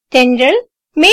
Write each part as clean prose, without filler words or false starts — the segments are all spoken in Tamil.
தென்றல் மே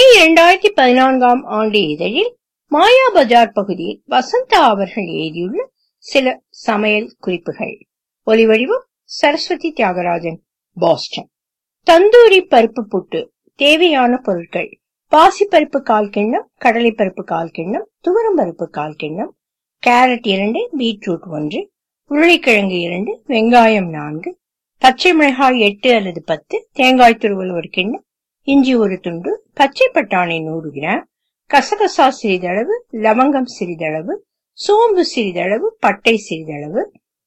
2014ஆம் ஆண்டு இதழில் மாயா பஜார் பகுதியில் வசந்தா அவர்கள் எழுதியுள்ள சில சமையல் குறிப்புகள். ஒலிவடிவம் சரஸ்வதி தியாகராஜன், பாஸ்டன். தந்தூரி பருப்பு புட்டு. தேவையான பொருட்கள்: பாசிப்பருப்பு 1/4 கிண்ணம், கடலைப்பருப்பு 1/4 கிண்ணம், துவரம்பருப்பு 1/4 கிண்ணம், கேரட் 2, பீட்ரூட் 1, உருளைக்கிழங்கு 2, வெங்காயம் 4, பச்சை மிளகாய் 8 அல்லது 10, தேங்காய் துருவல் 1 கிண்ணம், இஞ்சி 1 துண்டு, பச்சை பட்டாணி 100 கிராம், கசகசா சிறிதளவு, லவங்கம் சிறிதளவு, சோம்பு சிறிதளவு, பட்டை சிறிதளவு,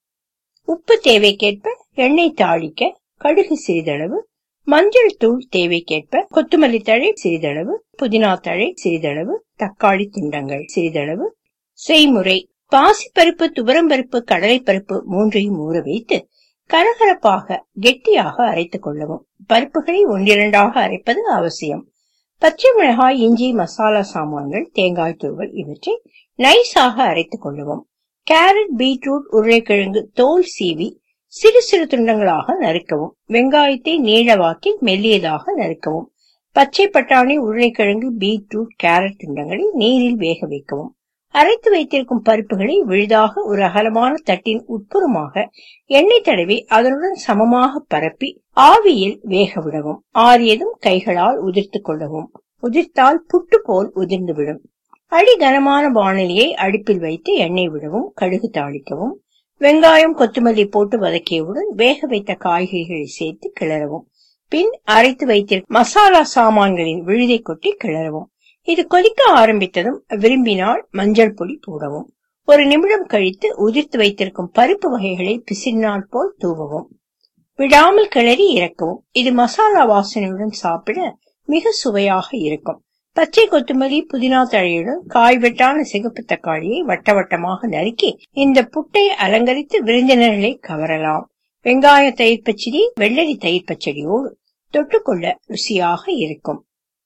உப்பு தேவைக்கேற்ப, எண்ணெய் தாளிக்க, கடுகு சிறிதளவு, மஞ்சள் தூள் தேவைக்கேற்ப, கொத்தமல்லி தழை சிறிதளவு, புதினா தழை சிறிதளவு, தக்காளி துண்டங்கள் சிறிதளவு. செய்முறை: பாசிப்பருப்பு, துவரம்பருப்பு, கடலைப்பருப்பு மூன்றையும் ஊற வைத்து கரகரப்பாக கெட்டியாக அரைத்துக் கொள்ளவும். பருப்புகளை ஒன்றிரண்டாக அரைப்பது அவசியம். பச்சை மிளகாய், இஞ்சி, மசாலா சாமான்கள், தேங்காய் துருவல் இவற்றை நைஸாக அரைத்துக் கொள்ளவும். கேரட், பீட்ரூட், உருளைக்கிழங்கு தோல் சீவி சிறு சிறு துண்டங்களாக நறுக்கவும். வெங்காயத்தை நீளவாக்கில் மெல்லியதாக நறுக்கவும். பச்சை பட்டாணி, உருளைக்கிழங்கு, பீட்ரூட், கேரட் துண்டங்களை நீரில் வேக வைக்கவும். அரைத்து வைத்திருக்கும் பருப்புகளை விழுதாக ஒரு அகலமான தட்டின் உட்புறமாக எண்ணெய் தடவி அதனுடன் சமமாக பரப்பி ஆவியில் வேக விடவும். ஆறியதும் கைகளால் உதிர்த்து கொள்ளவும். உதிர்த்தால் புட்டு போல் உதிர்ந்துவிடும். அடி கனமான வாணலியை அடுப்பில் வைத்து எண்ணெய் விடவும். கடுகு தாளிக்கவும். வெங்காயம், கொத்தமல்லி போட்டு வதக்கியவுடன் வேக வைத்த காய்கறிகளை சேர்த்து கிளறவும். பின் அரைத்து வைத்திருக்கும் மசாலா சாமான்களின் விழுதை கொட்டி கிளறவும். இது கொதிக்க ஆரம்பித்ததும் விரும்பினால் மஞ்சள் பொடி போடவும். ஒரு நிமிடம் கழித்து உதிர்த்து வைத்திருக்கும் பருப்பு வகைகளை பிசிறினால் போல் தூவவும். விடாமல் கிளறி இறக்கவும். இது மசாலா வாசனையுடன் சாப்பிட மிக சுவையாக இருக்கும். பச்சை கொத்தமல்லி, புதினா தழையுடன் காய்வெட்டான சிகப்பு தக்காளியை வட்ட வட்டமாக நறுக்கி இந்த புட்டை அலங்கரித்து விருந்தினர்களை கவரலாம். வெங்காய தயிர் பச்சடி, வெள்ளரி தயிர் பச்சடியோடு தொட்டுக்கொள்ள ருசியாக இருக்கும்.